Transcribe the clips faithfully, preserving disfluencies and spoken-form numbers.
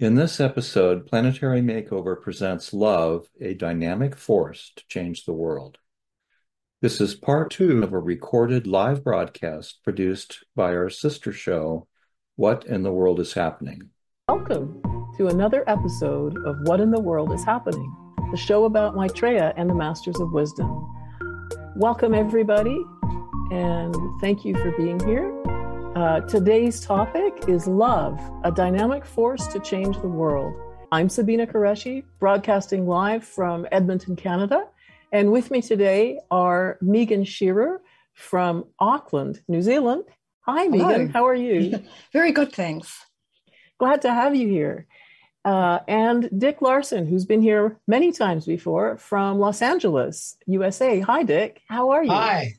In this episode, Planetary Makeover presents Love, a Dynamic Force to Change the World. This is part two of a recorded live broadcast produced by our sister show, What in the World is Happening? Welcome to another episode of What in the World is Happening, the show about Maitreya and the Masters of Wisdom. Welcome, everybody, and thank you for being here. Uh, today's topic is love, a dynamic force to change the world. I'm Sabina Qureshi, broadcasting live from Edmonton, Canada. And with me today are Megan Shearer from Auckland, New Zealand. Hi, Megan. Hello. How are you? Very good, thanks. Glad to have you here. Uh, and Dick Larson, who's been here many times before from Los Angeles, U S A. Hi, Dick. How are you? Hi.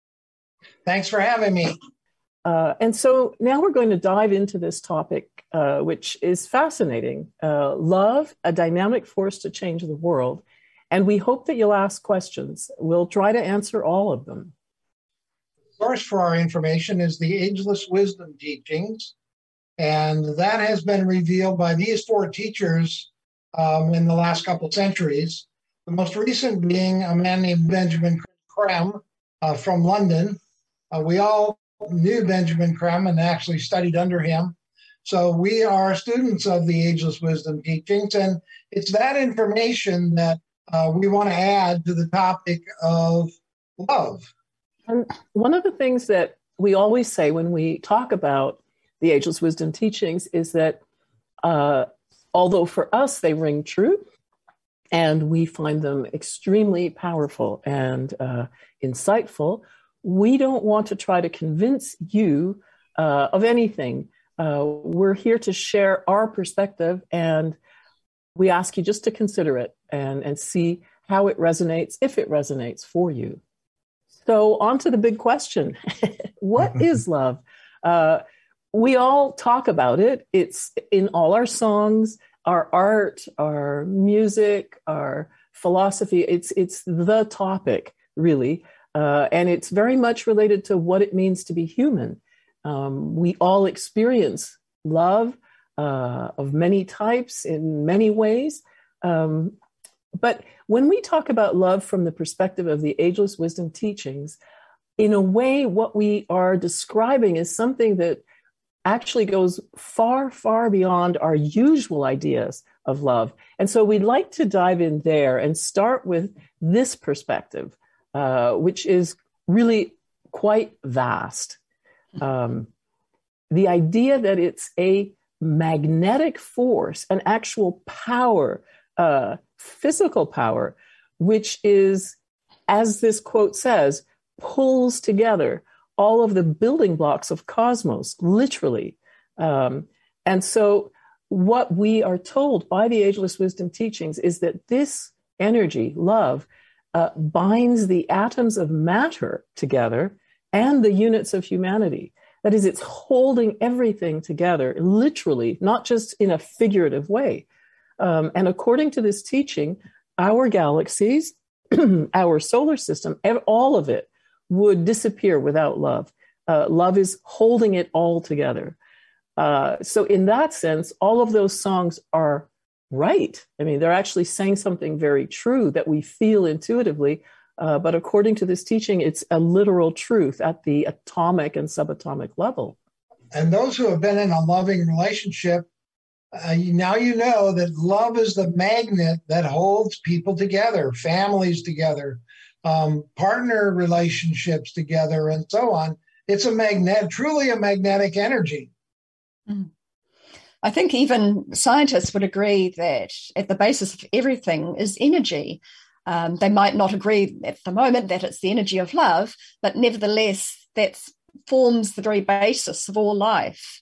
Thanks for having me. Uh, and so now we're going to dive into this topic, uh, which is fascinating. Uh, love, a dynamic force to change the world. And we hope that you'll ask questions. We'll try to answer all of them. The source for our information is the Ageless Wisdom Teachings. And that has been revealed by these four teachers um, in the last couple centuries. The most recent being a man named Benjamin Creme uh, from London. Uh, we all knew Benjamin Creme and actually studied under him. So we are students of the Ageless Wisdom Teachings, and it's that information that uh, we want to add to the topic of love. And one of the things that we always say when we talk about the Ageless Wisdom Teachings is that uh, although for us they ring true, and we find them extremely powerful and uh, insightful, we don't want to try to convince you uh, of anything. Uh, we're here to share our perspective, and we ask you just to consider it and, and see how it resonates, if it resonates for you. So on to the big question. What is love? Uh, we all talk about it. It's in all our songs, our art, our music, our philosophy. It's, it's the topic, really. Uh, and it's very much related to what it means to be human. Um, we all experience love uh, of many types in many ways. Um, but when we talk about love from the perspective of the Ageless Wisdom Teachings, in a way, what we are describing is something that actually goes far, far beyond our usual ideas of love. And so we'd like to dive in there and start with this perspective. Uh, which is really quite vast. Um, the idea that it's a magnetic force, an actual power, uh, physical power, which is, as this quote says, pulls together all of the building blocks of cosmos, literally. Um, and so what we are told by the Ageless Wisdom Teachings is that this energy, love, Uh, binds the atoms of matter together and the units of humanity. That is, it's holding everything together, literally, not just in a figurative way. Um, and according to this teaching, our galaxies, our solar system, all of it would disappear without love. Uh, love is holding it all together. Uh, so in that sense, all of those songs are right. I mean, they're actually saying something very true that we feel intuitively. Uh, but according to this teaching, it's a literal truth at the atomic and subatomic level. And those who have been in a loving relationship, uh, you, now you know that love is the magnet that holds people together, families together, um, partner relationships together, and so on. It's a magnet, truly a magnetic energy. Mm. I think even scientists would agree that at the basis of everything is energy. Um, they might not agree at the moment that it's the energy of love, but nevertheless, that forms the very basis of all life.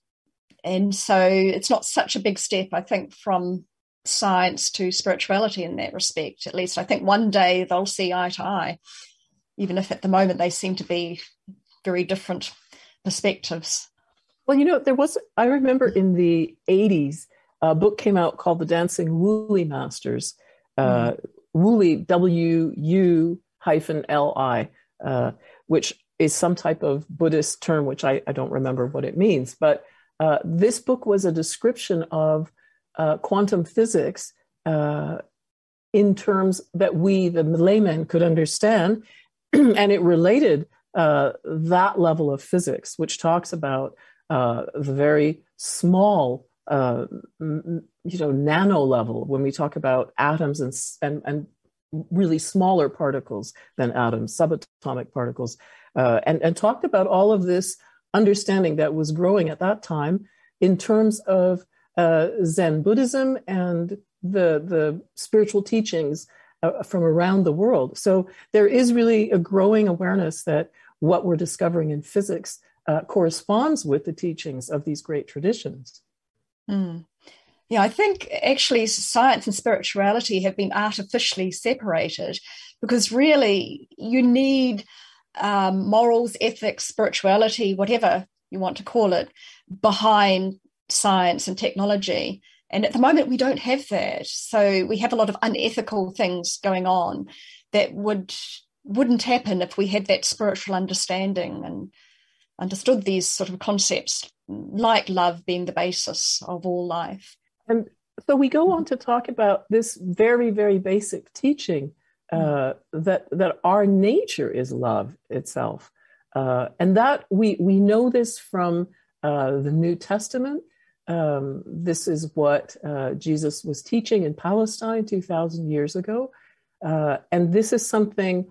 And so it's not such a big step, I think, from science to spirituality in that respect. At least I think one day they'll see eye to eye, even if at the moment they seem to be very different perspectives. Well, you know, there was, I remember in the eighties, a book came out called The Dancing Wooly Masters, uh, mm. Wooly, W U hyphen L I, uh, which is some type of Buddhist term, which I, I don't remember what it means. But uh, this book was a description of uh, quantum physics uh, in terms that we, the laymen, could understand. And it related uh, that level of physics, which talks about uh, the very small, uh, m- you know, nano level, when we talk about atoms and, and, and really smaller particles than atoms, subatomic particles, uh, and, and talked about all of this understanding that was growing at that time in terms of uh, Zen Buddhism and the, the spiritual teachings uh, from around the world. So there is really a growing awareness that what we're discovering in physics uh, corresponds with the teachings of these great traditions. Mm. Yeah, I think actually science and spirituality have been artificially separated, because really you need um, morals, ethics, spirituality, whatever you want to call it, behind science and technology. And at the moment, we don't have that. So we have a lot of unethical things going on that would, wouldn't happen if we had that spiritual understanding and understood these sort of concepts, like love being the basis of all life. And so we go on to talk about this very, very basic teaching uh, that that our nature is love itself, uh, and that we we know this from uh, the New Testament. Um, this is what uh, Jesus was teaching in Palestine two thousand years ago, uh, and this is something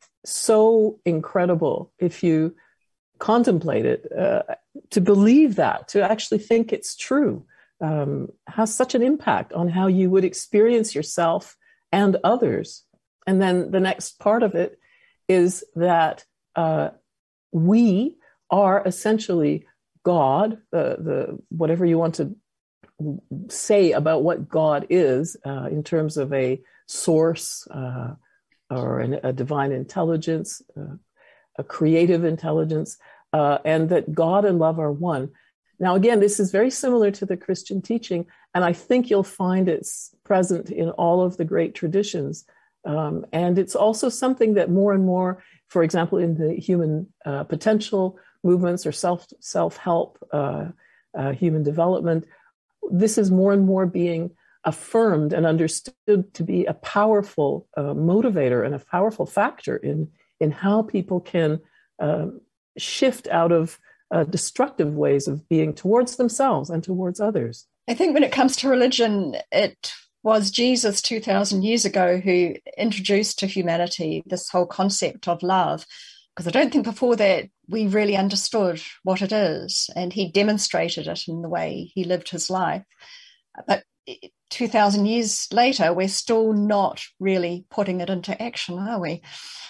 so incredible if you contemplate it, uh, to believe that, to actually think it's true. Um, has such an impact on how you would experience yourself and others. And then the next part of it is that uh, we are essentially God, the, the whatever you want to say about what God is uh, in terms of a source uh, or an, a divine intelligence, uh, a creative intelligence, uh, and that God and love are one. Now, again, this is very similar to the Christian teaching, and I think you'll find it's present in all of the great traditions. Um, and it's also something that more and more, for example, in the human uh, potential movements or self, self-help, uh, uh, human development, this is more and more being affirmed and understood to be a powerful uh, motivator and a powerful factor in, in how people can uh, shift out of Uh, destructive ways of being towards themselves and towards others. I think when it comes to religion, it was Jesus two thousand years ago who introduced to humanity this whole concept of love, because I don't think before that we really understood what it is, and he demonstrated it in the way he lived his life. But two thousand years later, we're still not really putting it into action, are we?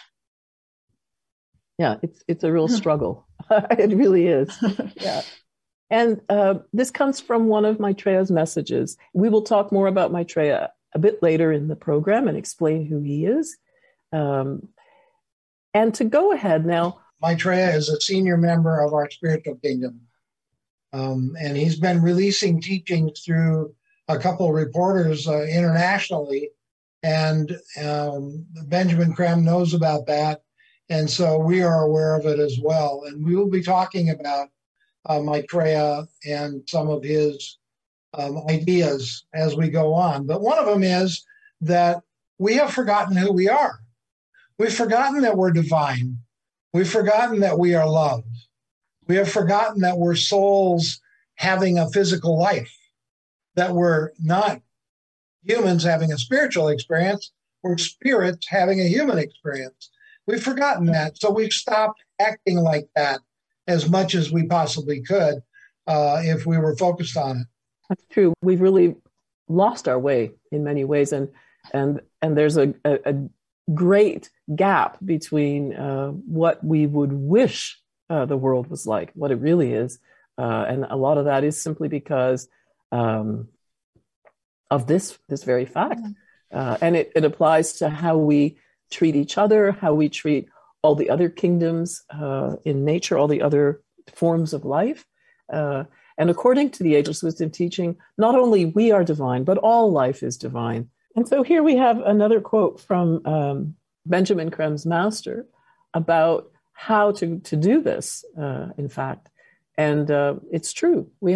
Yeah, it's it's a real struggle. It really is. Yeah. And uh, this comes from one of Maitreya's messages. We will talk more about Maitreya a bit later in the program and explain who he is. Um, and to go ahead now. Maitreya is a senior member of our spiritual kingdom. Um, and he's been releasing teachings through a couple of reporters uh, internationally. And um, Benjamin Creme knows about that. And so we are aware of it as well. And we will be talking about uh, Maitreya and some of his um, ideas as we go on. But one of them is that we have forgotten who we are. We've forgotten that we're divine. We've forgotten that we are loved. We have forgotten that we're souls having a physical life, that we're not humans having a spiritual experience, we're spirits having a human experience. We've forgotten that, so we've stopped acting like that as much as we possibly could uh, if we were focused on it. That's true. We've really lost our way in many ways, and and and there's a, a, a great gap between uh, what we would wish uh, the world was like, what it really is, uh, and a lot of that is simply because um, of this this very fact, uh, and it, it applies to how we treat each other, how we treat all the other kingdoms uh, in nature, all the other forms of life. Uh, and according to the Ageless Wisdom teaching, not only we are divine, but all life is divine. And so here we have another quote from um, Benjamin Creme's master about how to, to do this, uh, in fact. And uh, it's true. We have to,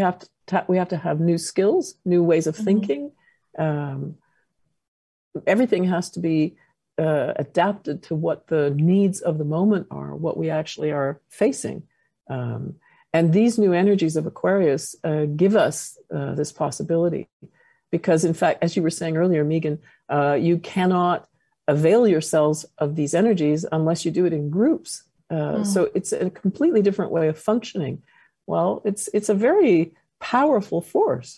ta- we have to have new skills, new ways of thinking. Um, everything has to be uh, adapted to what the needs of the moment are, what we actually are facing. Um, and these new energies of Aquarius uh, give us uh, this possibility. Because, in fact, as you were saying earlier, Megan, uh, you cannot avail yourselves of these energies unless you do it in groups. Uh, mm. So it's a completely different way of functioning. Well, it's it's a very powerful force.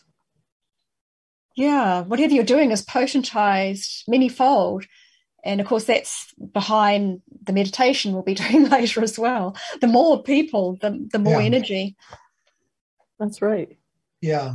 Yeah, whatever you're doing is potentized many-fold. And of course, that's behind the meditation we'll be doing later as well. The more people, the, the more yeah. energy. That's right. Yeah.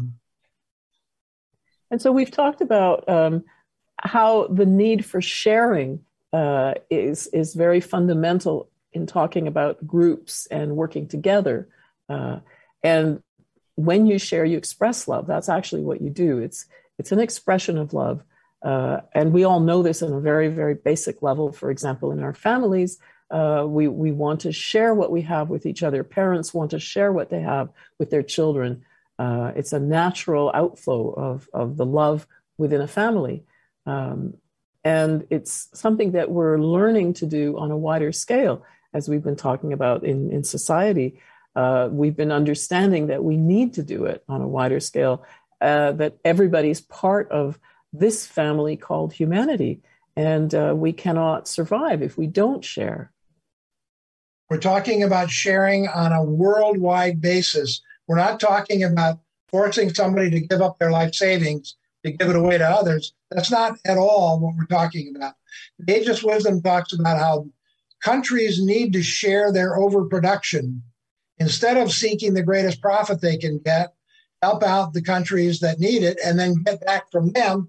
And so we've talked about um, how the need for sharing uh, is, is very fundamental in talking about groups and working together. Uh, and when you share, you express love. That's actually what you do. It's it's an expression of love. Uh, and we all know this on a very, very basic level. For example, in our families, uh, we, we want to share what we have with each other. Parents want to share what they have with their children. Uh, it's a natural outflow of, of the love within a family. Um, and it's something that we're learning to do on a wider scale, as we've been talking about in, in society. Uh, we've been understanding that we need to do it on a wider scale, uh, that everybody's part of this family called humanity, and uh, we cannot survive if we don't share. We're talking about sharing on a worldwide basis. We're not talking about forcing somebody to give up their life savings to give it away to others. That's not at all what we're talking about. The Ageless Wisdom talks about how countries need to share their overproduction. Instead of seeking the greatest profit they can get, help out the countries that need it, and then get back from them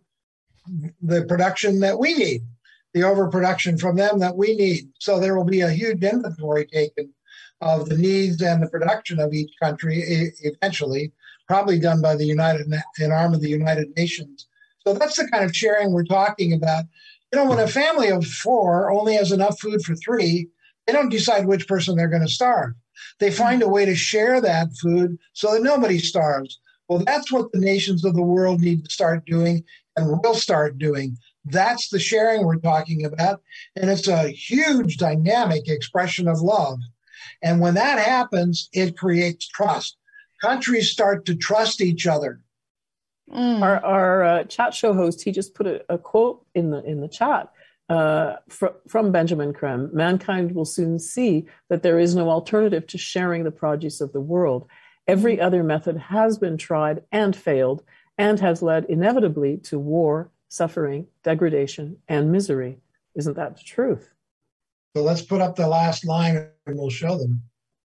the production that we need, the overproduction from them that we need. So there will be a huge inventory taken of the needs and the production of each country eventually, probably done by the United, an arm of the United Nations. So that's the kind of sharing we're talking about. You know, when a family of four only has enough food for three, they don't decide which person they're going to starve. They find a way to share that food so that nobody starves. Well, that's what the nations of the world need to start doing and will start doing. That's the sharing we're talking about. And it's a huge dynamic expression of love. And when that happens, it creates trust. Countries start to trust each other. Mm. Our, our uh, chat show host, he just put a, a quote in the in the chat uh, fr- from Benjamin Creme. Mankind will soon see that there is no alternative to sharing the produce of the world. Every other method has been tried and failed, and has led inevitably to war, suffering, degradation, and misery. Isn't that the truth? So let's put up the last line and we'll show them.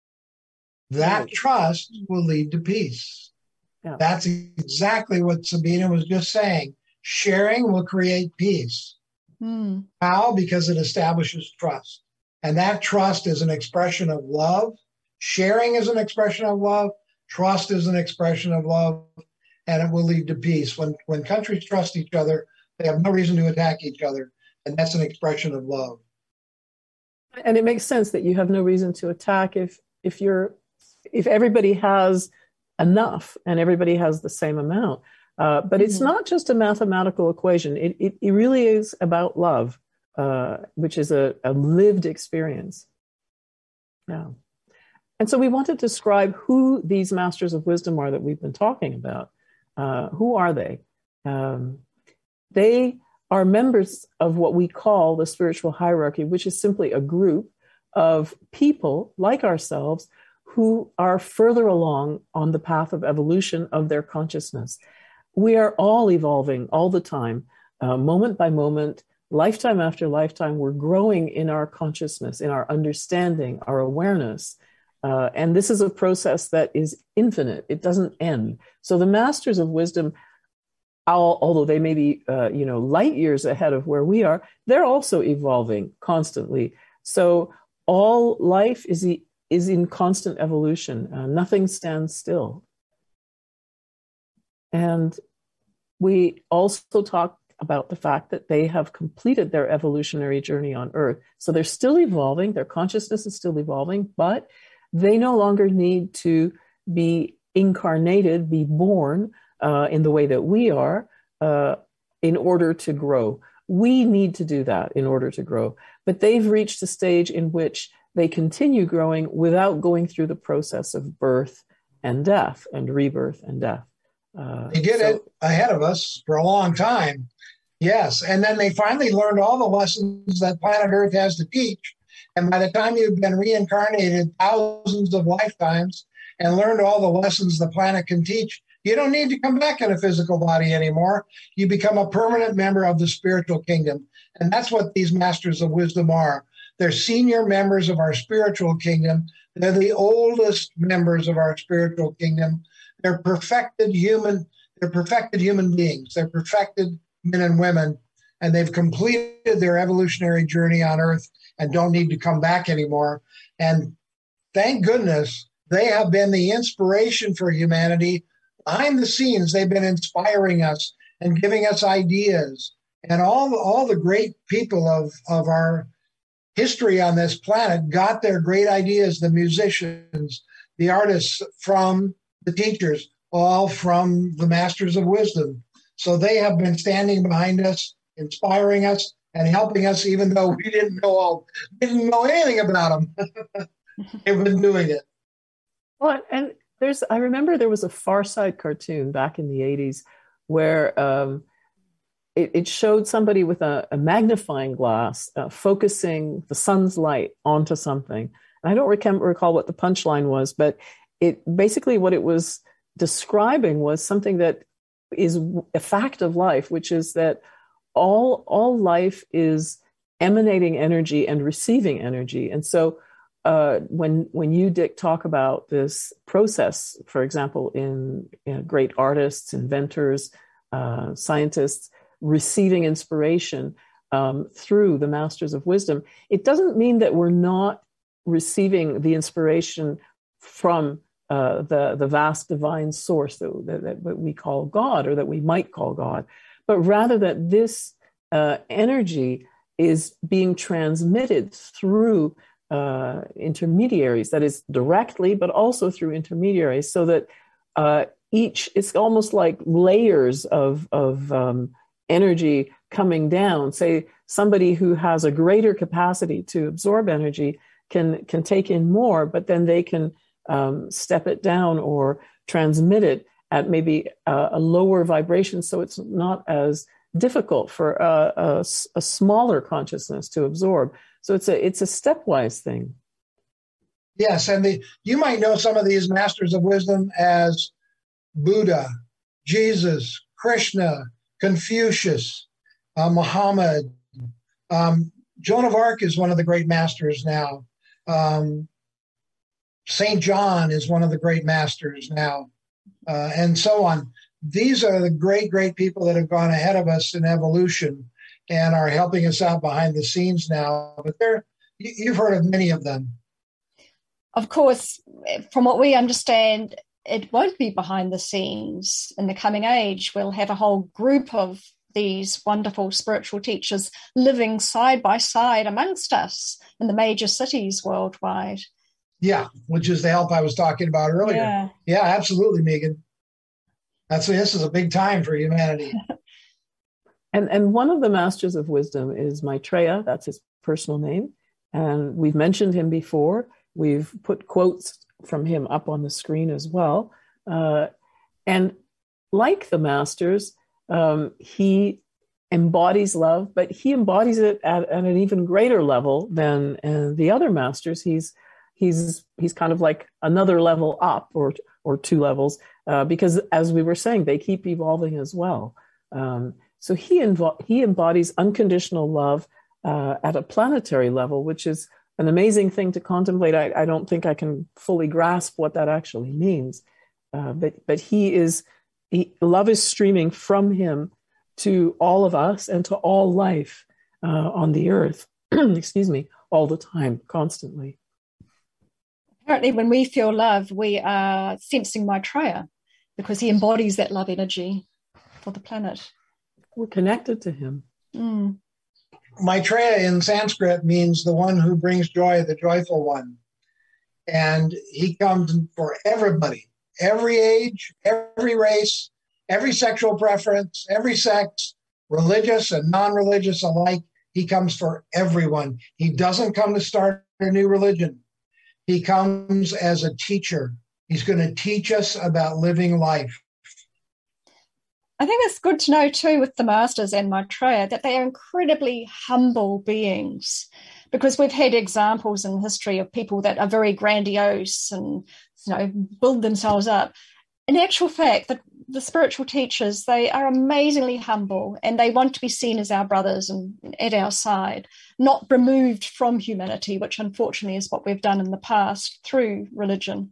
That trust will lead to peace. Yeah. That's exactly what Sabina was just saying. Sharing will create peace. Mm. How? Because it establishes trust. And that trust is an expression of love. Sharing is an expression of love. Trust is an expression of love. And it will lead to peace. When when countries trust each other, they have no reason to attack each other. And that's an expression of love. And it makes sense that you have no reason to attack if if you're if everybody has enough and everybody has the same amount. Uh, but mm-hmm. it's not just a mathematical equation. It it, it really is about love, uh, which is a, a lived experience. Yeah. And so we want to describe who these masters of wisdom are that we've been talking about. Uh, who are they? Um, they are members of what we call the spiritual hierarchy, which is simply a group of people like ourselves who are further along on the path of evolution of their consciousness. We are all evolving all the time, uh, moment by moment, lifetime after lifetime. We're growing in our consciousness, in our understanding, our awareness. Uh, and this is a process that is infinite. It doesn't end. So the masters of wisdom, although they may be, uh, you know, light years ahead of where we are, they're also evolving constantly. So all life is is in constant evolution. Uh, nothing stands still. And we also talk about the fact that they have completed their evolutionary journey on Earth. So they're still evolving. Their consciousness is still evolving, but they no longer need to be incarnated, be born uh, in the way that we are uh, in order to grow. We need to do that in order to grow. But they've reached a stage in which they continue growing without going through the process of birth and death and rebirth and death. Uh, they did so, it ahead of us for a long time. Yes. And then they finally learned all the lessons that planet Earth has to teach. And by the time you've been reincarnated thousands of lifetimes and learned all the lessons the planet can teach, you don't need to come back in a physical body anymore. You become a permanent member of the spiritual kingdom. And that's what these masters of wisdom are. They're senior members of our spiritual kingdom. They're the oldest members of our spiritual kingdom. They're perfected human, they're perfected human beings. They're perfected men and women, and they've completed their evolutionary journey on Earth and don't need to come back anymore. And thank goodness they have been the inspiration for humanity. Behind the scenes, they've been inspiring us and giving us ideas. And all, all the great people of, of our history on this planet got their great ideas, the musicians, the artists, from the teachers, all from the masters of wisdom. So they have been standing behind us, inspiring us, and helping us, even though we didn't know all, didn't know anything about them. They've been doing it. Well, and there's, I remember there was a Far Side cartoon back in the eighties where um, it, it showed somebody with a, a magnifying glass uh, focusing the sun's light onto something. And I don't recall, recall what the punchline was, but it basically what it was describing was something that is a fact of life, which is that all all life is emanating energy and receiving energy. And so uh, when when you, Dick, talk about this process, for example, in you know, great artists, inventors, uh, scientists receiving inspiration um, through the masters of wisdom, it doesn't mean that we're not receiving the inspiration from Uh, the, the vast divine source that, that, that we call God, or that we might call God, but rather that this uh, energy is being transmitted through uh, intermediaries, that is directly, but also through intermediaries, so that uh, each, it's almost like layers of, of um, energy coming down. Say somebody who has a greater capacity to absorb energy can, can take in more, but then they can Um, step it down or transmit it at maybe uh, a lower vibration, so it's not as difficult for a, a, a smaller consciousness to absorb. So it's a it's a stepwise thing. Yes, and the, you might know some of these masters of wisdom as Buddha, Jesus, Krishna, Confucius, uh, Muhammad. Um, Joan of Arc is one of the great masters now. Um, Saint John is one of the great masters now, uh, and so on. These are the great, great people that have gone ahead of us in evolution and are helping us out behind the scenes now. But they're, you've heard of many of them. Of course, from what we understand, it won't be behind the scenes. In the coming age, we'll have a whole group of these wonderful spiritual teachers living side by side amongst us in the major cities worldwide. Yeah, which is the help I was talking about earlier. Yeah, yeah absolutely, Megan. That's this is a big time for humanity. and and one of the masters of wisdom is Maitreya. That's his personal name, and we've mentioned him before. We've put quotes from him up on the screen as well. Uh, and like the masters, um, he embodies love, but he embodies it at, at an even greater level than uh, the other masters. He's He's he's kind of like another level up, or or two levels, uh, because as we were saying, they keep evolving as well. Um, so he invo- he embodies unconditional love uh, at a planetary level, which is an amazing thing to contemplate. I, I don't think I can fully grasp what that actually means, uh, but but he is he, love is streaming from him to all of us and to all life uh, on the earth. Excuse me, all the time, constantly. Apparently, when we feel love, we are sensing Maitreya, because he embodies that love energy for the planet. We're connected to him. Mm. Maitreya in Sanskrit means the one who brings joy, the joyful one. And he comes for everybody. every age, every race, every sexual preference, every sex, religious and non-religious alike. He comes for everyone. He doesn't come to start a new religion. He comes as a teacher. He's going to teach us about living life. I think it's good to know too with the Masters and Maitreya that they are incredibly humble beings, because we've had examples in history of people that are very grandiose and, you know, build themselves up. In actual fact, the, the spiritual teachers, they are amazingly humble and they want to be seen as our brothers and at our side, not removed from humanity, which unfortunately is what we've done in the past through religion.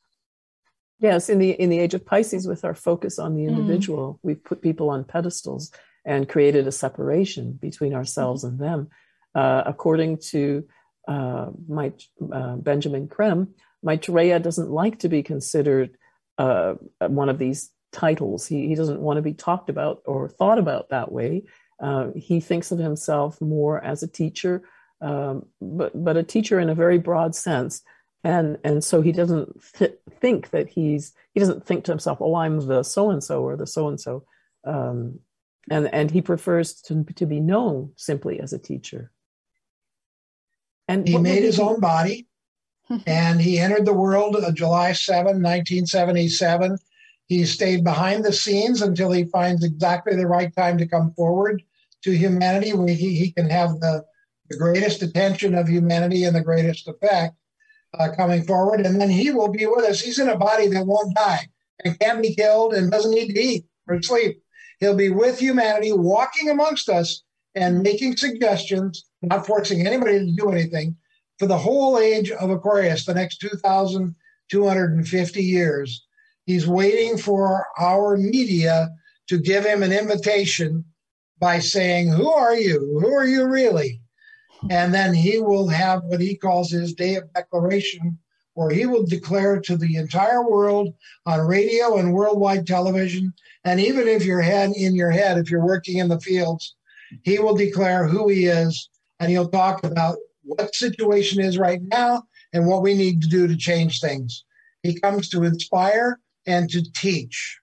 Yes, in the in the age of Pisces, with our focus on the individual, mm. we've put people on pedestals and created a separation between ourselves mm. and them. Uh, according to uh, my, uh, Benjamin Creme, Maitreya doesn't like to be considered uh, one of these titles. He, he doesn't want to be talked about or thought about that way. Uh, he thinks of himself more as a teacher, um, but but a teacher in a very broad sense. And and so he doesn't th- think that he's, he doesn't think to himself, oh, I'm the so-and-so or the so-and-so. Um, and, and he prefers to, to be known simply as a teacher. And he made his own body, and he entered the world on July seventh, nineteen seventy-seven. He stayed behind the scenes until he finds exactly the right time to come forward to humanity, where he, he can have the, the greatest attention of humanity and the greatest effect. Uh, coming forward, and then he will be with us. He's in a body that won't die and can't be killed and doesn't need to eat or sleep. He'll be with humanity, walking amongst us and making suggestions, not forcing anybody to do anything, for the whole age of Aquarius, the next two thousand two hundred fifty years. He's waiting for our media to give him an invitation by saying, who are you? Who are you really? And then he will have what he calls his day of declaration, where he will declare to the entire world on radio and worldwide television. And even if you're head in your head, if you're working in the fields, he will declare who he is. And he'll talk about what the situation is right now and what we need to do to change things. He comes to inspire and to teach.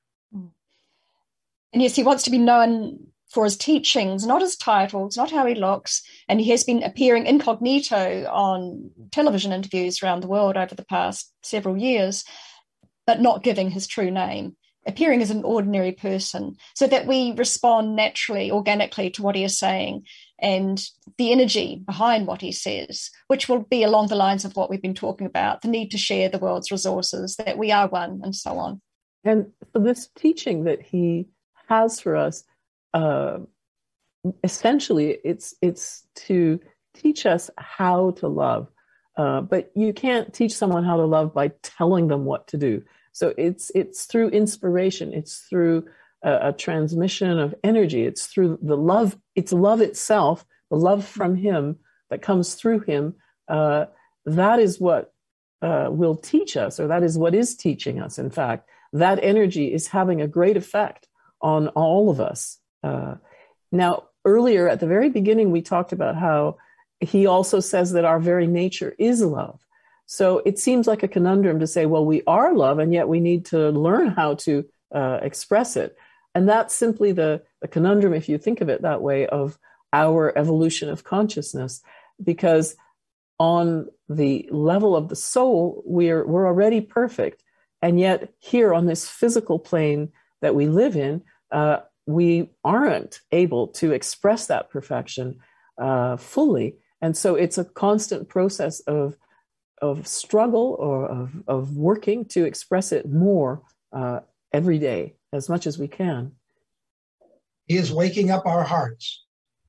And yes, he wants to be known for his teachings, not his titles, not how he looks. And he has been appearing incognito on television interviews around the world over the past several years, but not giving his true name, appearing as an ordinary person, so that we respond naturally, organically to what he is saying and the energy behind what he says, which will be along the lines of what we've been talking about, the need to share the world's resources, that we are one, and so on. And for this teaching that he has for us, Uh, essentially, it's it's to teach us how to love, uh, but you can't teach someone how to love by telling them what to do. So it's it's through inspiration, it's through a, a transmission of energy, it's through the love, it's love itself, the love from him that comes through him. Uh, that is what uh, will teach us, or that is what is teaching us. In fact, that energy is having a great effect on all of us. Uh, now, earlier at the very beginning, we talked about how he also says that our very nature is love. So it seems like a conundrum to say, well, we are love, and yet we need to learn how to uh, express it. And that's simply the, the conundrum, if you think of it that way, of our evolution of consciousness. Because on the level of the soul, we're, we're already perfect. And yet here on this physical plane that we live in, uh, we aren't able to express that perfection uh, fully. And so it's a constant process of of struggle or of, of working to express it more uh, every day, as much as we can. He is waking up our hearts.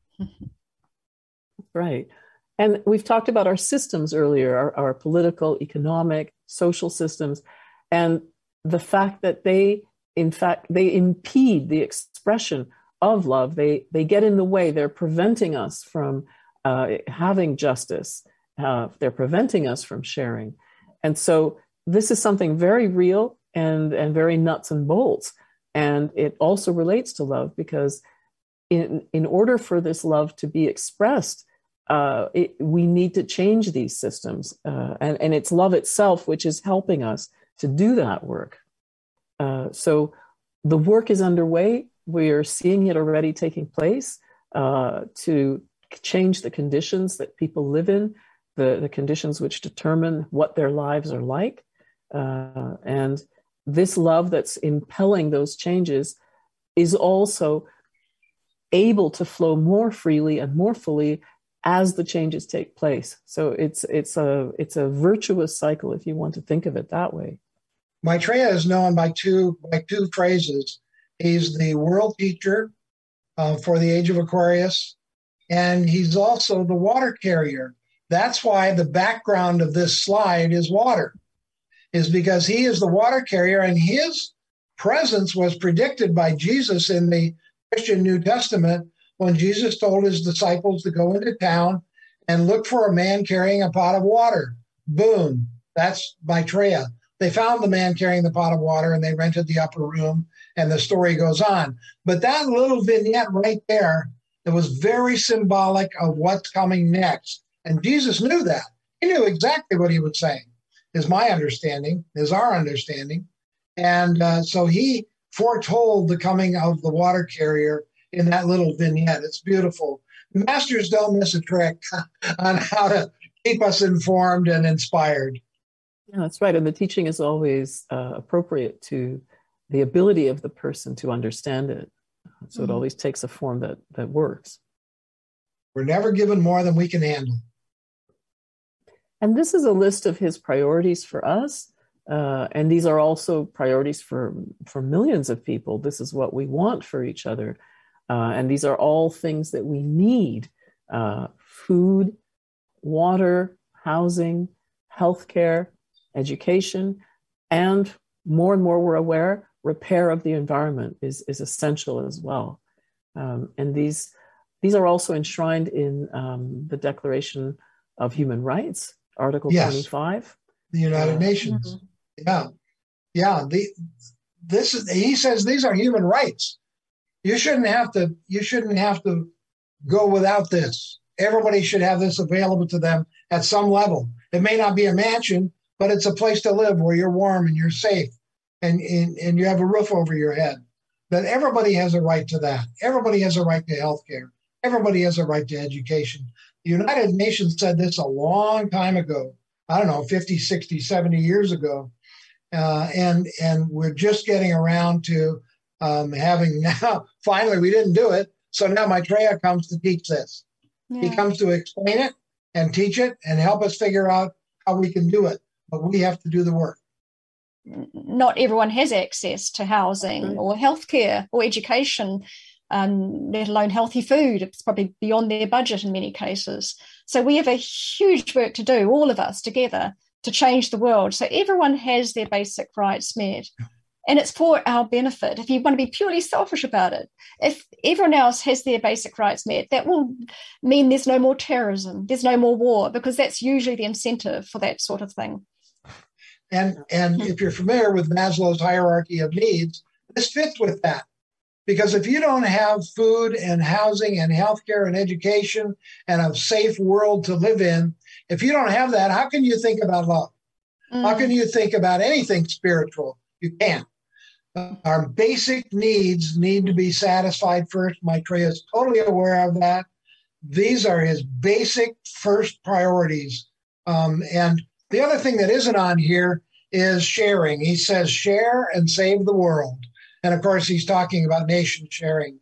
Right. And we've talked about our systems earlier, our, our political, economic, social systems, and the fact that they, in fact, they impede the expression of love. They, they get in the way. They're preventing us from uh, having justice. Uh, they're preventing us from sharing. And so this is something very real and, and very nuts and bolts. And it also relates to love, because in, in order for this love to be expressed, uh, it, we need to change these systems. Uh, and, and it's love itself which is helping us to do that work. Uh, so the work is underway. We are seeing it already taking place uh, to change the conditions that people live in, the, the conditions which determine what their lives are like. Uh, and this love that's impelling those changes is also able to flow more freely and more fully as the changes take place. So it's it's a it's a virtuous cycle, if you want to think of it that way. Maitreya is known by two by two phrases. He's the world teacher uh, for the age of Aquarius, and he's also the water carrier. That's why the background of this slide is water, is because he is the water carrier, and his presence was predicted by Jesus in the Christian New Testament when Jesus told his disciples to go into town and look for a man carrying a pot of water. Boom, that's Maitreya. They found the man carrying the pot of water and they rented the upper room, and the story goes on. But that little vignette right there, it was very symbolic of what's coming next. And Jesus knew that. He knew exactly what he was saying, is my understanding, is our understanding. And uh, so he foretold the coming of the water carrier in that little vignette. It's beautiful. The masters don't miss a trick on how to keep us informed and inspired. Yeah, that's right. And the teaching is always uh, appropriate to the ability of the person to understand it. So mm-hmm. It always takes a form that, that works. We're never given more than we can handle. And this is a list of his priorities for us. Uh, and these are also priorities for, for millions of people. This is what we want for each other. Uh, and these are all things that we need. Uh, food, water, housing, healthcare, education, and more and more we're aware, repair of the environment is, is essential as well. Um, and these, these are also enshrined in um, the Declaration of Human Rights, Article yes. twenty-five. The United uh, Nations. Mm-hmm. Yeah. Yeah. The, this is, he says these are human rights. You shouldn't have to, you shouldn't have to go without this. Everybody should have this available to them at some level. It may not be a mansion, but it's a place to live where you're warm and you're safe and, and, and you have a roof over your head. That everybody has a right to that. Everybody has a right to health care. Everybody has a right to education. The United Nations said this a long time ago. I don't know, fifty, sixty, seventy years ago. Uh, and, and we're just getting around to um, having now, finally, we didn't do it. So now Maitreya comes to teach this. Yeah. He comes to explain it and teach it and help us figure out how we can do it. But we have to do the work. Not everyone has access to housing mm-hmm. or healthcare or education, um, let alone healthy food. It's probably beyond their budget in many cases. So we have a huge work to do, all of us together, to change the world. So everyone has their basic rights met. And it's for our benefit. If you want to be purely selfish about it, if everyone else has their basic rights met, that will mean there's no more terrorism, there's no more war, because that's usually the incentive for that sort of thing. And and if you're familiar with Maslow's hierarchy of needs, this fits with that. Because if you don't have food and housing and healthcare and education and a safe world to live in, if you don't have that, how can you think about love? Mm. How can you think about anything spiritual? You can't. Uh, our basic needs need to be satisfied first. Maitreya is totally aware of that. These are his basic first priorities. Um, and the other thing that isn't on here is sharing. He says, share and save the world. And of course, he's talking about nation sharing.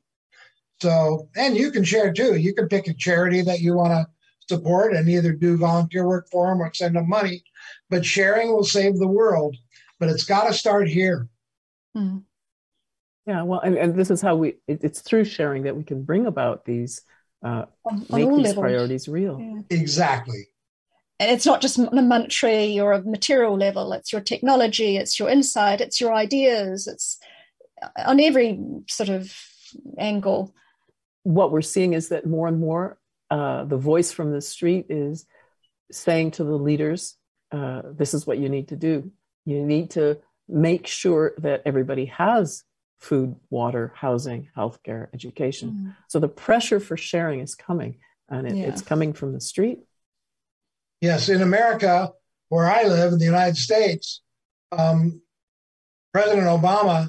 So, and you can share too. You can pick a charity that you want to support and either do volunteer work for them or send them money. But sharing will save the world. But it's got to start here. Hmm. Yeah, well, and, and this is how we, it, it's through sharing that we can bring about these, uh, on, make on these levels. Priorities real. Yeah. Exactly. And it's not just on a monetary or a material level. It's your technology, it's your insight, it's your ideas. It's on every sort of angle. What we're seeing is that more and more uh, the voice from the street is saying to the leaders, uh, this is what you need to do. You need to make sure that everybody has food, water, housing, healthcare, education. Mm. So the pressure for sharing is coming, and it, yeah. it's coming from the street. Yes, in America, where I live in the United States, um, President Obama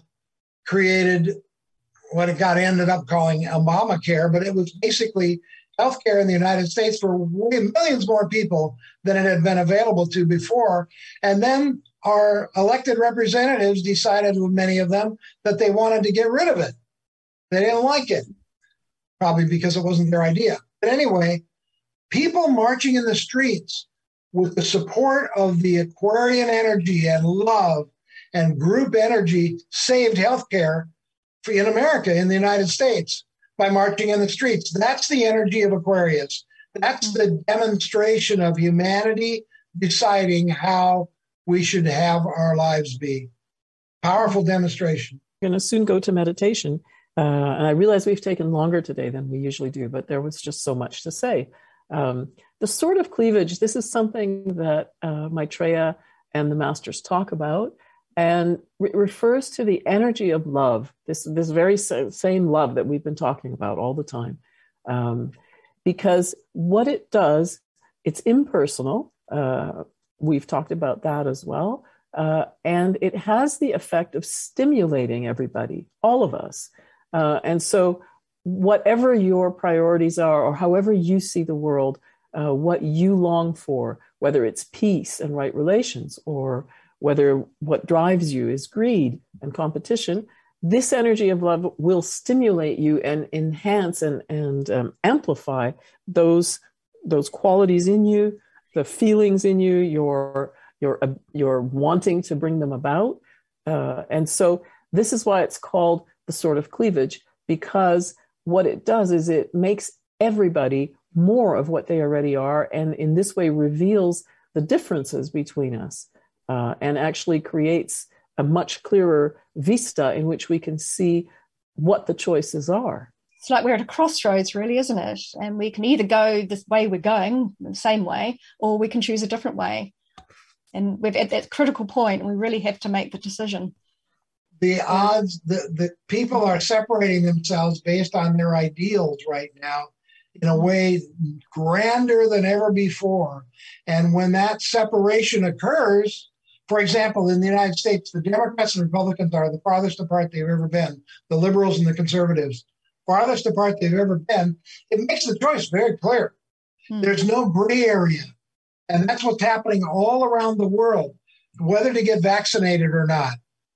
created what it got ended up calling Obamacare, but it was basically healthcare in the United States for millions more people than it had been available to before. And then our elected representatives decided, many of them, that they wanted to get rid of it. They didn't like it, probably because it wasn't their idea. But anyway, people marching in the streets with the support of the Aquarian energy and love and group energy saved healthcare in America, in the United States, by marching in the streets. That's the energy of Aquarius. That's the demonstration of humanity deciding how we should have our lives be. Powerful demonstration. We're going to soon go to meditation. Uh, and I realize we've taken longer today than we usually do, but there was just so much to say. Um, the sword of cleavage, this is something that uh, Maitreya and the masters talk about, and re- refers to the energy of love, this, this very same love that we've been talking about all the time. Um, because what it does, it's impersonal. Uh, we've talked about that as well. Uh, and it has the effect of stimulating everybody, all of us. Uh, and so whatever your priorities are, or however you see the world, uh, what you long for, whether it's peace and right relations, or whether what drives you is greed and competition, this energy of love will stimulate you and enhance and, and um, amplify those, those qualities in you, the feelings in you, your, your, uh, your wanting to bring them about. Uh, and so this is why it's called the sword of cleavage, because what it does is it makes everybody more of what they already are, and in this way reveals the differences between us, uh, and actually creates a much clearer vista in which we can see what the choices are. It's like we're at a crossroads, really, isn't it? And we can either go this way we're going, the same way, or we can choose a different way. And we're at that critical point, and we really have to make the decision. The odds that, that people are separating themselves based on their ideals right now in a way grander than ever before. And when that separation occurs, for example, in the United States, the Democrats and Republicans are the farthest apart they've ever been, the liberals and the conservatives, farthest apart they've ever been. It makes the choice very clear. Hmm. There's no gray area. And that's what's happening all around the world, whether to get vaccinated or not.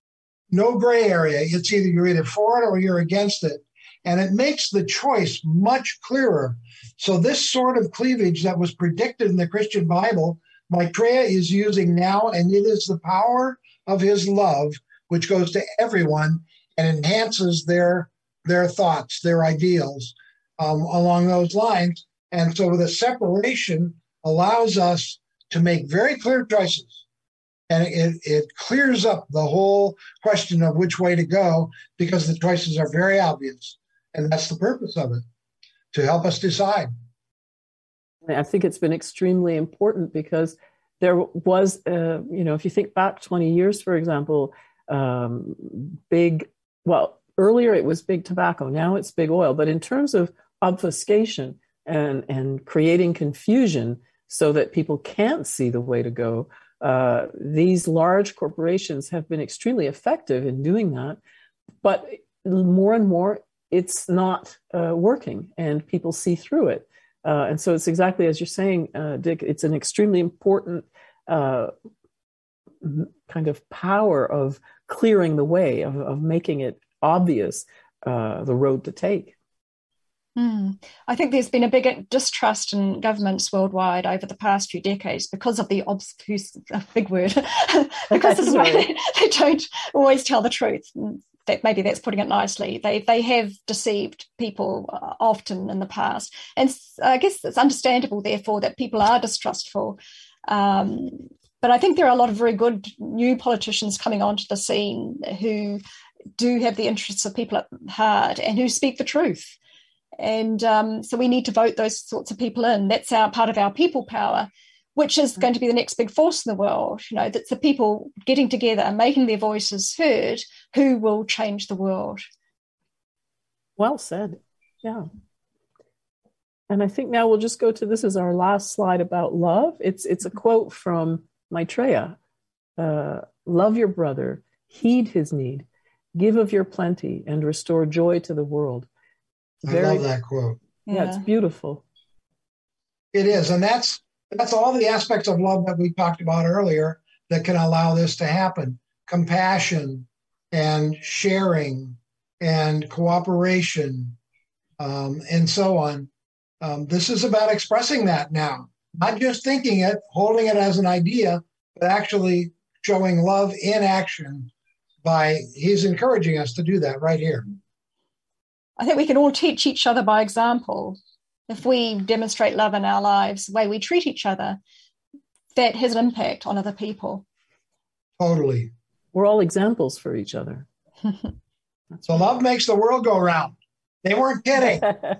No gray area. It's either you're either for it or you're against it. And it makes the choice much clearer. So this sort of cleavage that was predicted in the Christian Bible, Maitreya is using now, and it is the power of his love, which goes to everyone and enhances their, their thoughts, their ideals um, along those lines. And so the separation allows us to make very clear choices. And it, it clears up the whole question of which way to go, because the choices are very obvious. And that's the purpose of it, to help us decide. I think it's been extremely important because there was, uh, you know, if you think back twenty years, for example, um, big, well, earlier it was big tobacco, now it's big oil. But in terms of obfuscation and, and creating confusion so that people can't see the way to go, Uh, these large corporations have been extremely effective in doing that, but more and more it's not uh, working, and people see through it. Uh, and so it's exactly as you're saying, uh, Dick, it's an extremely important uh, kind of power of clearing the way, of, of making it obvious uh, the road to take. Mm. I think there's been a big distrust in governments worldwide over the past few decades because of the obfusc, a big word, because this is why they, they don't always tell the truth. That maybe that's putting it nicely. They they have deceived people often in the past, and I guess it's understandable, therefore, that people are distrustful. Um, but I think there are a lot of very good new politicians coming onto the scene who do have the interests of people at heart and who speak the truth. And um, so we need to vote those sorts of people in. That's our part of our people power, which is going to be the next big force in the world. You know, that's the people getting together and making their voices heard who will change the world. Well said. Yeah. And I think now we'll just go to, this is our last slide about love. It's, it's a quote from Maitreya. Uh, love your brother heed his need, give of your plenty, and restore joy to the world. Very, I love that quote. Yeah, yeah, it's beautiful. It is. And that's that's all the aspects of love that we talked about earlier that can allow this to happen. Compassion and sharing and cooperation um, and so on. Um, this is about expressing that now, not just thinking it, holding it as an idea, but actually showing love in action by, he's encouraging us to do that right here. I think we can all teach each other by example. If we demonstrate love in our lives, the way we treat each other, that has an impact on other people. Totally. We're all examples for each other. So love makes the world go round. They weren't kidding.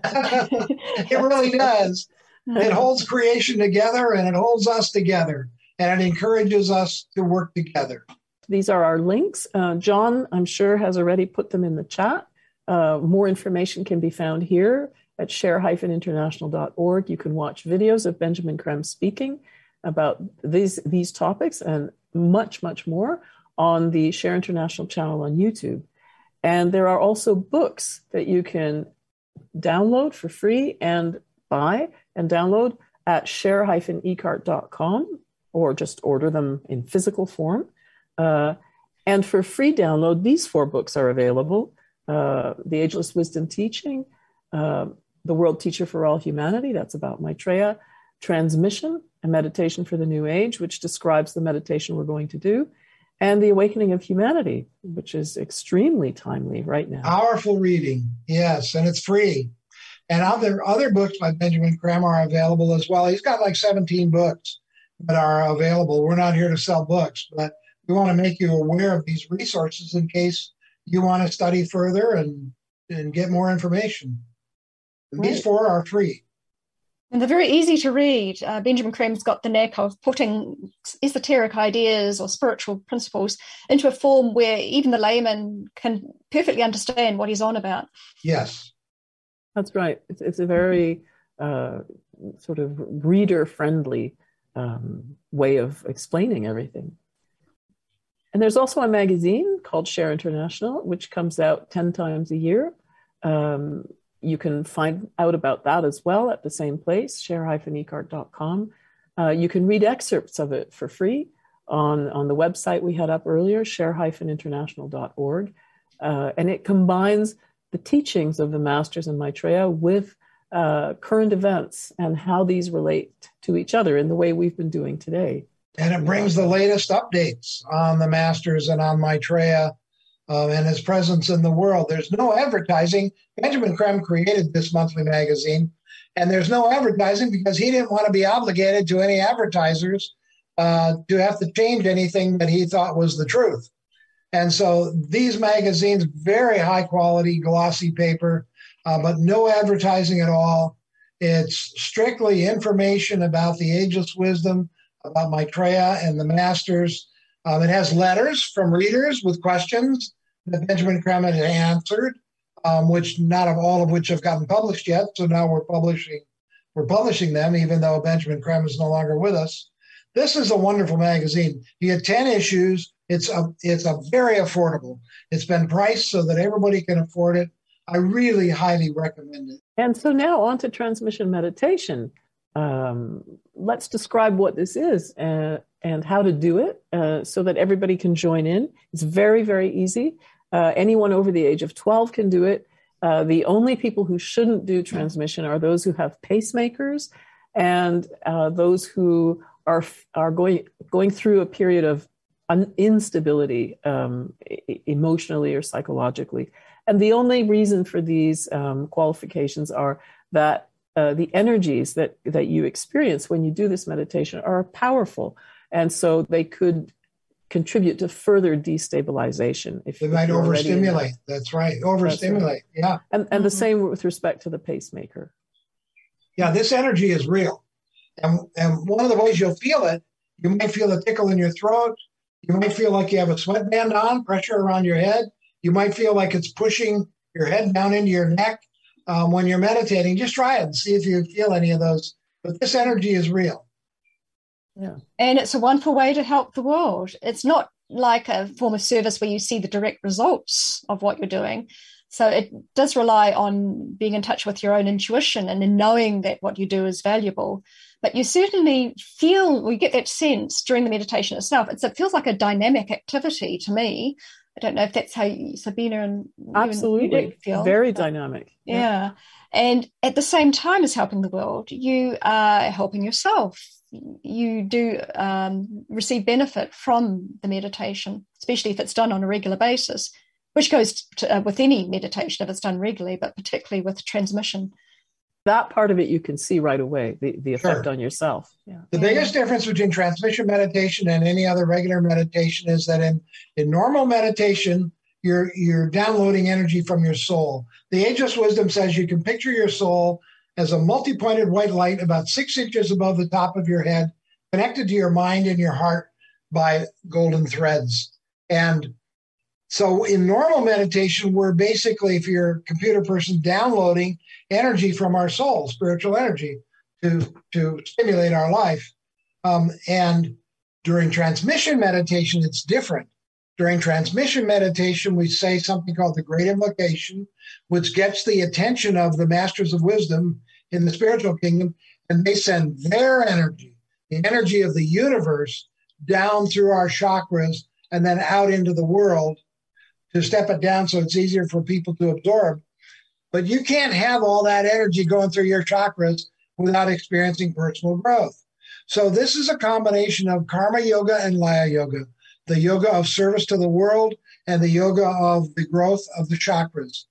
It really does. It holds creation together and it holds us together and it encourages us to work together. These are our links. Uh, John, I'm sure, has already put them in the chat. Uh, more information can be found here at share dash international dot org. You can watch videos of Benjamin Creme speaking about these, these topics and much, much more on the Share International channel on YouTube. And there are also books that you can download for free and buy and download at share dash e cart dot com or just order them in physical form. Uh, and for free download, these four books are available. Uh, the Ageless Wisdom Teaching, uh, The World Teacher for All Humanity, that's about Maitreya, Transmission, a Meditation for the New Age, which describes the meditation we're going to do, and The Awakening of Humanity, which is extremely timely right now. Powerful reading, yes, and it's free. And other other books by Benjamin Creme are available as well. He's got like seventeen books that are available. We're not here to sell books, but we want to make you aware of these resources in case you want to study further and, and get more information. And right. These four are free. And they're very easy to read. Uh, Benjamin Creme's got the knack of putting esoteric ideas or spiritual principles into a form where even the layman can perfectly understand what he's on about. Yes. That's right. It's, it's a very uh, sort of reader-friendly um, way of explaining everything. And there's also a magazine called Share International, which comes out ten times a year. Um, you can find out about that as well at the same place, share dash e cart dot com. Uh, you can read excerpts of it for free on, on the website we had up earlier, share dash international dot org. Uh, and it combines the teachings of the Masters and Maitreya with uh, current events and how these relate to each other in the way we've been doing today. And it brings the latest updates on the Masters and on Maitreya uh, and his presence in the world. There's no advertising. Benjamin Creme created this monthly magazine, and there's no advertising because he didn't want to be obligated to any advertisers uh, to have to change anything that he thought was the truth. And so these magazines, very high quality, glossy paper, uh, but no advertising at all. It's strictly information about the ageless wisdom, about Maitreya and the Masters. Um, it has letters from readers with questions that Benjamin Creme had answered, um, which not of all of which have gotten published yet. So now we're publishing, we're publishing them, even though Benjamin Creme is no longer with us. This is a wonderful magazine. You get ten issues. It's a it's a very affordable. It's been priced so that everybody can afford it. I really highly recommend it. And so now on to transmission meditation. Um, let's describe what this is uh, and how to do it uh, so that everybody can join in. It's very, very easy. Uh, anyone over the age of twelve can do it. Uh, the only people who shouldn't do transmission are those who have pacemakers and uh, those who are are going going through a period of un- instability um, e- emotionally or psychologically. And the only reason for these um, qualifications are that Uh, the energies that, that you experience when you do this meditation are powerful. And so they could contribute to further destabilization. If they might overstimulate. That's right. Overstimulate. That's right. Yeah. And, and mm-hmm. the same with respect to the pacemaker. Yeah, this energy is real. And, and one of the ways you'll feel it, you might feel a tickle in your throat. You might feel like you have a sweatband on, pressure around your head. You might feel like it's pushing your head down into your neck. Um, when you're meditating, just try it and see if you feel any of those. But this energy is real. Yeah. And it's a wonderful way to help the world. It's not like a form of service where you see the direct results of what you're doing. So it does rely on being in touch with your own intuition and in knowing that what you do is valuable. But you certainly feel, we get that sense during the meditation itself. It's, it feels like a dynamic activity to me. I don't know if that's how you, Sabina and absolutely you feel. Very dynamic. Yeah. yeah. And at the same time as helping the world, you are helping yourself. You do um, receive benefit from the meditation, especially if it's done on a regular basis, which goes to, uh, with any meditation if it's done regularly, but particularly with transmission. That part of it you can see right away, the, the effect Sure. on yourself. Yeah. The biggest difference between transmission meditation and any other regular meditation is that in, in normal meditation, you're you're downloading energy from your soul. The Ageless Wisdom says you can picture your soul as a multi-pointed white light about six inches above the top of your head, connected to your mind and your heart by golden threads. And so in normal meditation, we're basically, if you're a computer person, downloading energy from our soul, spiritual energy, to, to stimulate our life. Um, and during transmission meditation, it's different. During transmission meditation, we say something called the Great Invocation, which gets the attention of the Masters of Wisdom in the spiritual kingdom, and they send their energy, the energy of the universe, down through our chakras and then out into the world to step it down so it's easier for people to absorb. But you can't have all that energy going through your chakras without experiencing personal growth. So this is a combination of karma yoga and laya yoga, the yoga of service to the world and the yoga of the growth of the chakras.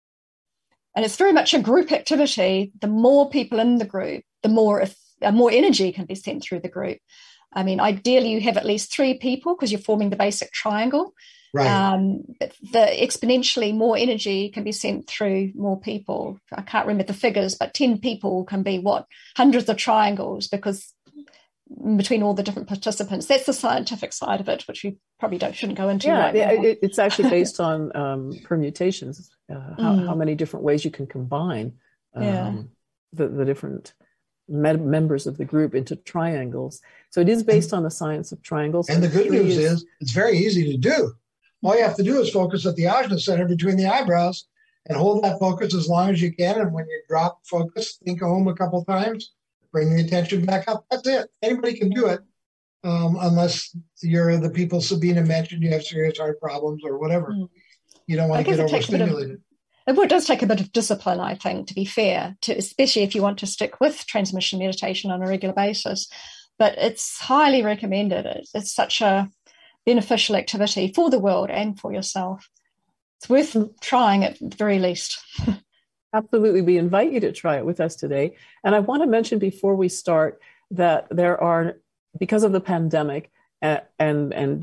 And it's very much a group activity. The more people in the group, the more, uh, more energy can be sent through the group. I mean, ideally you have at least three people because you're forming the basic triangle. Right. Um, but the exponentially more energy can be sent through more people. I can't remember the figures, but ten people can be what? Hundreds of triangles, because between all the different participants. That's the scientific side of it, which we probably don't shouldn't go into yeah, right yeah, now. It, it's actually based on um, permutations, uh, how, Mm. how many different ways you can combine um, Yeah. the, the different med- members of the group into triangles. So it is based on the science of triangles. And the good three news is it's very easy to do. All you have to do is focus at the ajna center between the eyebrows and hold that focus as long as you can. And when you drop focus, think home a couple times, bring the attention back up. That's it. Anybody can do it, um, unless you're the people Sabina mentioned, you have serious heart problems or whatever. Mm. You don't I want to guess get it takes a bit of- overstimulated. It does take a bit of discipline, I think, to be fair, to, especially if you want to stick with transmission meditation on a regular basis. But it's highly recommended. It's, it's such a beneficial activity for the world and for yourself. It's worth trying at the very least. Absolutely. We invite you to try it with us today. And I want to mention before we start that there are, because of the pandemic, uh, and and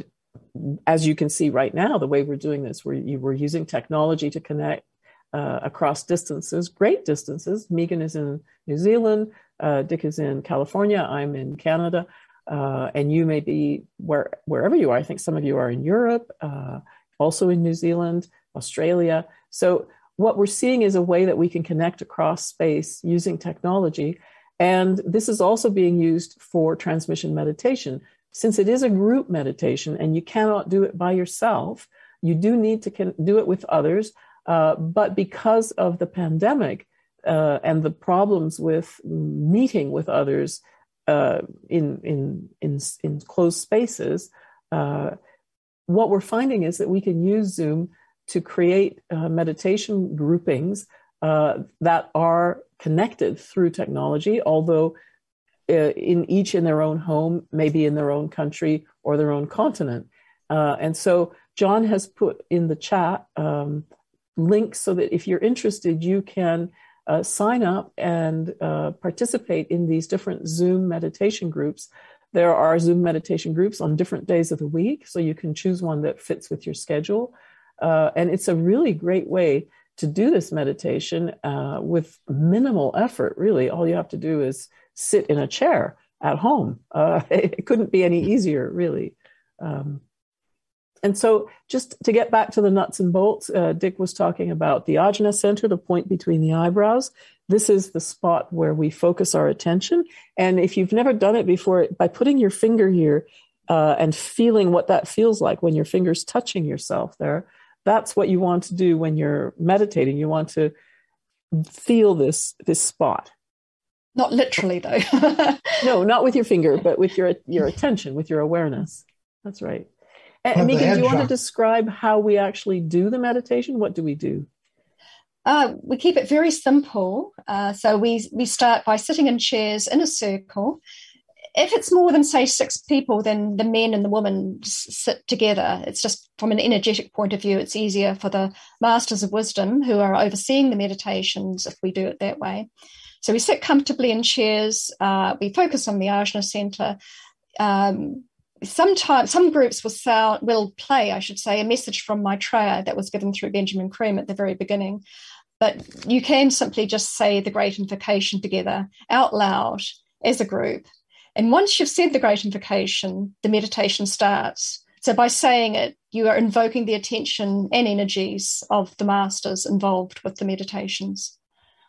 as you can see right now, the way we're doing this, we're, we're using technology to connect uh, across distances, great distances. Megan is in New Zealand, uh, Dick is in California, I'm in Canada, uh, and you may be where, wherever you are. I think some of you are in Europe, uh, also in New Zealand, Australia. So what we're seeing is a way that we can connect across space using technology. And this is also being used for transmission meditation. Since it is a group meditation and you cannot do it by yourself, you do need to can do it with others. Uh, but because of the pandemic uh, and the problems with meeting with others uh, in, in, in, in closed spaces, uh, what we're finding is that we can use Zoom to create uh, meditation groupings uh, that are connected through technology, although uh, in each in their own home, maybe in their own country or their own continent. Uh, and so John has put in the chat um, links so that if you're interested, you can uh, sign up and uh, participate in these different Zoom meditation groups. There are Zoom meditation groups on different days of the week, so you can choose one that fits with your schedule. Uh, and it's a really great way to do this meditation uh, with minimal effort, really. All you have to do is sit in a chair at home. Uh, it couldn't be any easier, really. Um, and so just to get back to the nuts and bolts, uh, Dick was talking about the ajna center, the point between the eyebrows. This is the spot where we focus our attention. And if you've never done it before, by putting your finger here, uh, and feeling what that feels like when your finger's touching yourself there. That's what you want to do when you're meditating. You want to feel this this spot. Not literally, though. No, not with your finger, but with your your attention, with your awareness. That's right. And Megan, do you want to describe how we actually do the meditation? What do we do? Uh, we keep it very simple. Uh, so we we start by sitting in chairs in a circle. If it's more than, say, six people, then the men and the women sit together. It's just from an energetic point of view, it's easier for the masters of wisdom who are overseeing the meditations if we do it that way. So we sit comfortably in chairs. Uh, we focus on the Ajna Center. Um, sometimes some groups will sound, will play, I should say, a message from Maitreya that was given through Benjamin Creme at the very beginning. But you can simply just say the Great Invocation together out loud as a group. And once you've said the Great Invocation, the meditation starts. So by saying it, you are invoking the attention and energies of the masters involved with the meditations.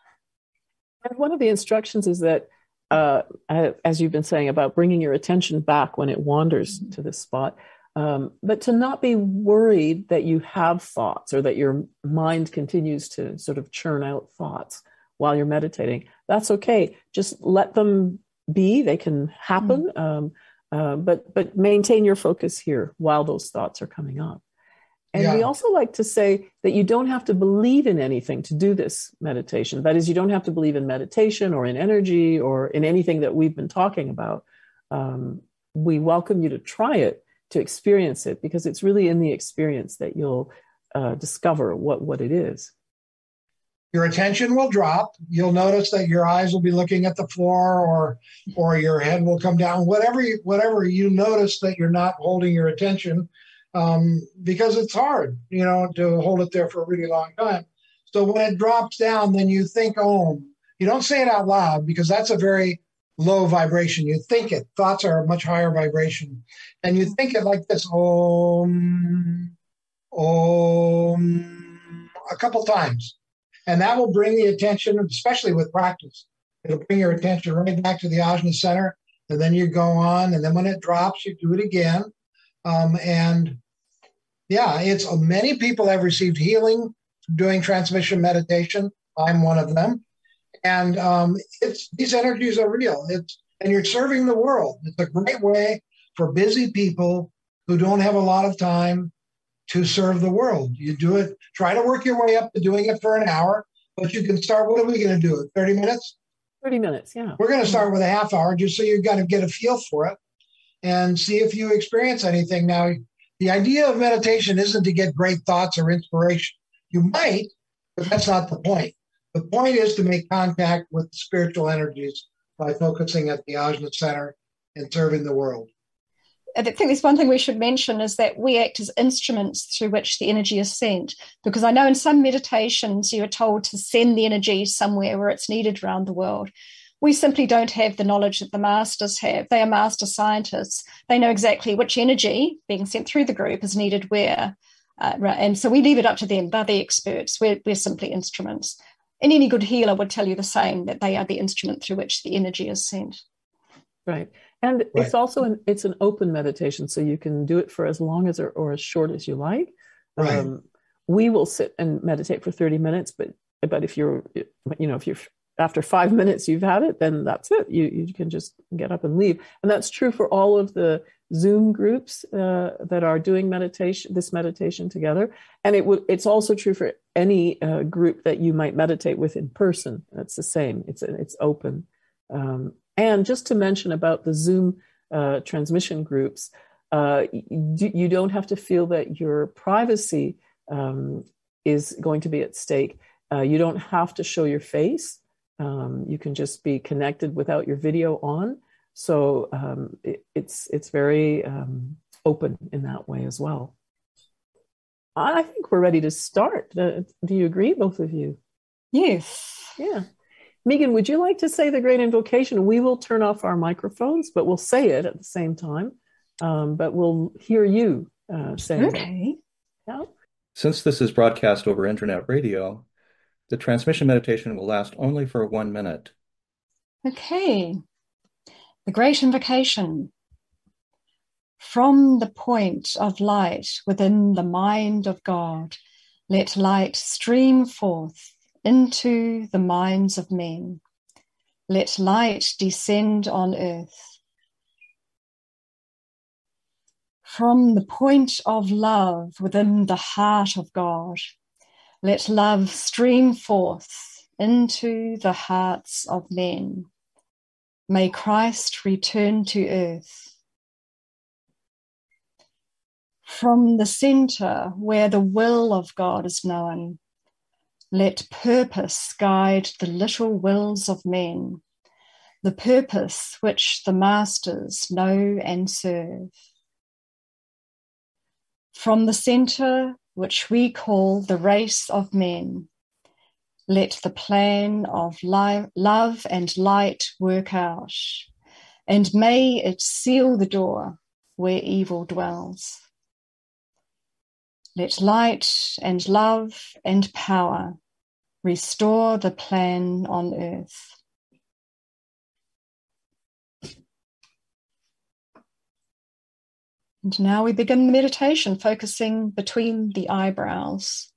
And one of the instructions is that, uh, as you've been saying, about bringing your attention back when it wanders to this spot, um, but to not be worried that you have thoughts or that your mind continues to sort of churn out thoughts while you're meditating. That's okay. Just let them be. They can happen, mm. um, uh, but but maintain your focus here while those thoughts are coming up. And yeah. we also like to say that you don't have to believe in anything to do this meditation. That is, you don't have to believe in meditation or in energy or in anything that we've been talking about. Um, we welcome you to try it, to experience it, because it's really in the experience that you'll uh, discover what, what it is. Your attention will drop. You'll notice that your eyes will be looking at the floor, or or your head will come down. Whatever you, whatever you notice that you're not holding your attention, um, because it's hard, you know, to hold it there for a really long time. So when it drops down, then you think Om. You don't say it out loud because that's a very low vibration. You think it. Thoughts are a much higher vibration. And you think it like this, Om, Om, a couple times. And that will bring the attention, especially with practice. It'll bring your attention right back to the Ajna Center, and then you go on. And then when it drops, you do it again. Um, and yeah, it's uh, many people have received healing doing transmission meditation. I'm one of them. And um, it's these energies are real. It's and you're serving the world. It's a great way for busy people who don't have a lot of time to serve the world. You do it, try to work your way up to doing it for an hour, but you can start, what are we going to do, thirty minutes? thirty minutes, yeah. We're going to start with a half hour just so you've got to get a feel for it and see if you experience anything. Now, the idea of meditation isn't to get great thoughts or inspiration. You might, but that's not the point. The point is to make contact with spiritual energies by focusing at the Ajna Center and serving the world. I think there's one thing we should mention is that we act as instruments through which the energy is sent, because I know in some meditations you are told to send the energy somewhere where it's needed around the world. We simply don't have the knowledge that the masters have. They are master scientists. They know exactly which energy being sent through the group is needed where. Uh, and so we leave it up to them. They're the experts. We're, we're simply instruments. And any good healer would tell you the same, that they are the instrument through which the energy is sent. Right. And right. it's also an, it's an open meditation, so you can do it for as long as or, or as short as you like. Right. Um, we will sit and meditate for thirty minutes, but but if you're, you know, if you're after five minutes you've had it, then that's it. You you can just get up and leave. And that's true for all of the Zoom groups uh, that are doing meditation, this meditation together. And it would it's also true for any uh, group that you might meditate with in person. It's the same. It's it's open. Um, And just to mention about the Zoom uh, transmission groups, uh, you, you don't have to feel that your privacy um, is going to be at stake. Uh, you don't have to show your face. Um, you can just be connected without your video on. So um, it, it's it's very um, open in that way as well. I think we're ready to start. Uh, do you agree, both of you? Yes. Yeah. Megan, would you like to say the Great Invocation? We will turn off our microphones, but we'll say it at the same time. Um, but we'll hear you uh, saying it. Okay. Yeah. Since this is broadcast over internet radio, the transmission meditation will last only for one minute. Okay. The Great Invocation. From the point of light within the mind of God, let light stream forth into the minds of men. Let light descend on earth. From the point of love within the heart of God, let love stream forth into the hearts of men. May Christ return to earth. From the center where the will of God is known, let purpose guide the little wills of men, the purpose which the masters know and serve. From the center which we call the race of men, let the plan of li- love and light work out, and may it seal the door where evil dwells. Let light and love and power restore the plan on earth. And now we begin the meditation, focusing between the eyebrows.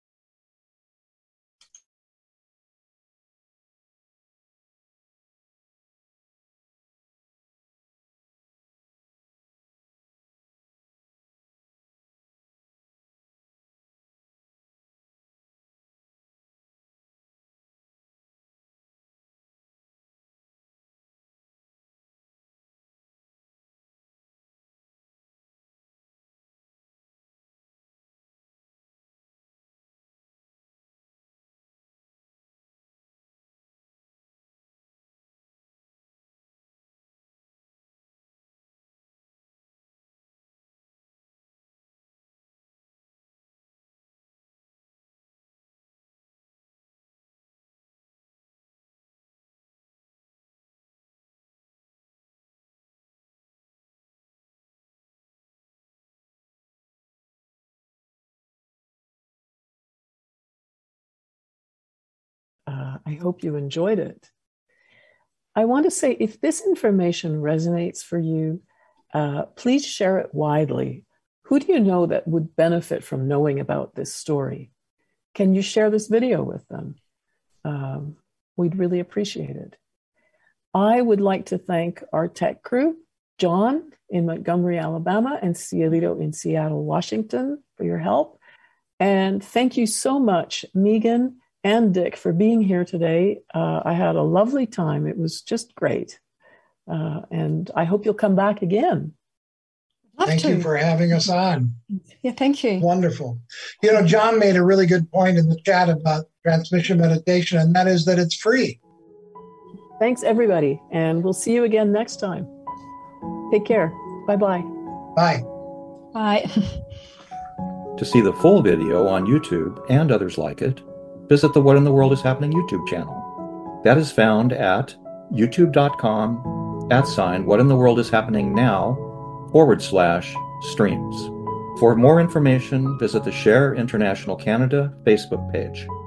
Uh, I hope you enjoyed it. I want to say, if this information resonates for you, uh, please share it widely. Who do you know that would benefit from knowing about this story? Can you share this video with them? Um, we'd really appreciate it. I would like to thank our tech crew, John in Montgomery, Alabama, and Cielito in Seattle, Washington, for your help. And thank you so much, Megan and Dick, for being here today. Uh, I had a lovely time. It was just great. Uh, and I hope you'll come back again. Love Thank to. you for having us on. Yeah, thank you. Wonderful. You know, John made a really good point in the chat about transmission meditation, and that is that it's free. Thanks, everybody. And we'll see you again next time. Take care. Bye-bye. Bye. Bye. To see the full video on YouTube and others like it, visit the What in the World is Happening YouTube channel. That is found at youtube.com at sign What in the World is Happening Now forward slash streams. For more information, visit the Share International Canada Facebook page.